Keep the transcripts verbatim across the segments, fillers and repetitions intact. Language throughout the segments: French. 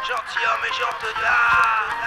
Gentilhomme et gente d'âme.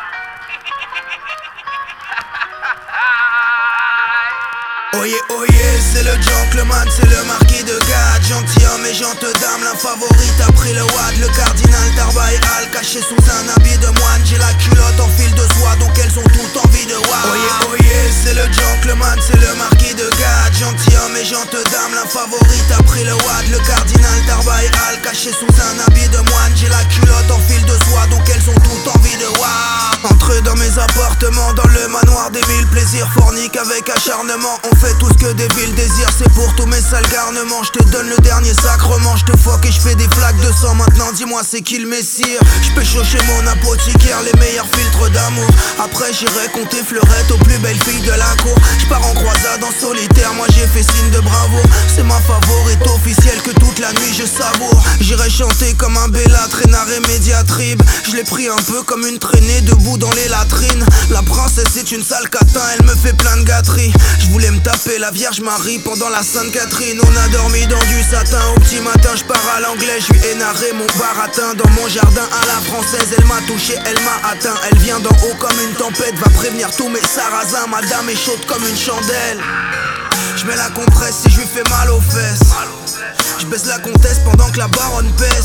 Oye oye, c'est le gentleman, c'est le marquis de Gade. Gentilhomme et gente d'âme, la favorite a pris le wad. Le cardinal Tarba et Al, caché sous un habit de moine. J'ai la culotte en fil de soie, donc elles ont toutes envie de wad. Oye oye, c'est le gentleman, c'est le marquis de Gade. Gentilhomme et gente d'âme, la favorite a pris le wad. Le cardinal Tarba et Al, caché sous un habit de moine. J'ai la culotte en fil de soie, donc elles ont toutes envie de wad. Entre dans mes appartements, dans le manoir des mille plaisirs, fornique avec acharnement. On fait tout ce que des villes désirent, c'est pour tous mes sales garnements. Je te donne le dernier sacrement, je te fuck et je fais des flaques de sang. Maintenant dis-moi c'est qui le messire. Je peux chez mon apothicaire les meilleurs filtres d'amour. Après j'irai compter fleurettes aux plus belles filles de la cour. Je pars en croisade en solitaire, moi j'ai fait signe de bravoure. C'est ma favorite officielle que toute la nuit je savoure. J'irai chanter comme un Bella, traînard et médiatribe. Je l'ai pris un peu comme une traînée debout dans les latrines. La princesse est une sale catin, elle me fait plein de gâteries. Je voulais me taper la Vierge Marie pendant la Sainte Catherine. On a dormi dans du satin, au petit matin je pars à l'anglais. Je lui ai narré mon baratin dans mon jardin à la française. Elle m'a touché, elle m'a atteint. Elle vient d'en haut comme une tempête, va prévenir tous mes sarrasins. Madame est chaude comme une chandelle. Je mets la compresse si je lui fais mal aux fesses. Je baisse la comtesse pendant que la baronne pèse.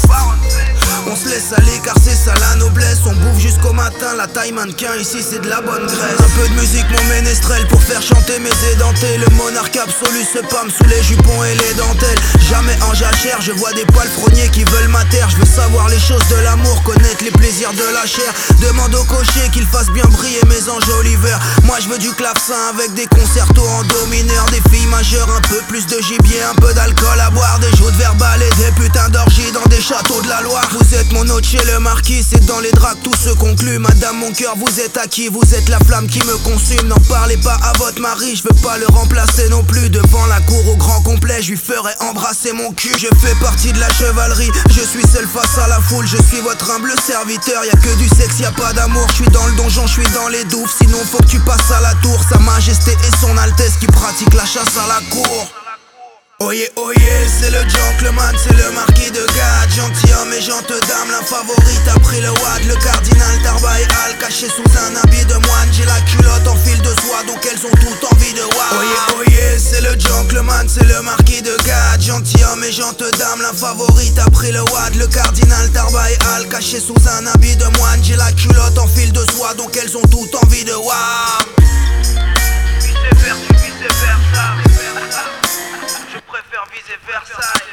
On se laisse aller car c'est ça la noblesse. On bouffe jusqu'au matin, la taille mannequin ici c'est de la bonne graisse. Un peu de musique mon ménestrel pour faire chanter mes édentés. Le monarque absolu se pâme sous les jupons et les dentelles. Jamais en jachère, je vois des poils frogniers qui veulent ma terre. Je veux savoir les choses de l'amour, connaître les plaisirs de la chair. Demande au cocher qu'il fasse bien briller mes enjoliveurs. Moi je veux du clavecin avec des concertos en do mineur. Des filles majeures, un peu plus de gibier, un peu d'alcool à boire. Des joutes verbales et des putains d'orgies dans des châteaux de la Loire. Vous êtes mon hôte chez le marquis, c'est dans les draps que tout se conclut. Madame mon cœur, vous êtes acquis, vous êtes la flamme qui me consume. N'en parlez pas à votre mari, je veux pas le remplacer non plus. Devant la cour au grand complet, je lui ferai embrasser mon cul. Je fais partie de la chevalerie, je suis seul face à la foule. Je suis votre humble serviteur, y'a que du sexe, y'a pas d'amour. Je suis dans le donjon, je suis dans les douves, sinon faut que tu passes à la tour. Sa majesté et son altesse qui pratiquent la chasse à la cour. Oye oye, c'est le gentleman, c'est le marquis de Gade. Gentilhomme et gente d'âme, la favorite a pris le wad. Le cardinal Tarba et Al, caché sous un habit de moine. J'ai la culotte en fil de soie, donc elles ont toutes envie de wad. Oye oye, c'est le gentleman, c'est le marquis de Gade. Gentilhomme et gente d'âme, la favorite a pris le wad. Le cardinal Tarba et Al, caché sous un habit de moine. J'ai la culotte en fil de soie, donc elles ont toutes envie de wad. Vice versa, vice versa. Je préfère viser Versailles.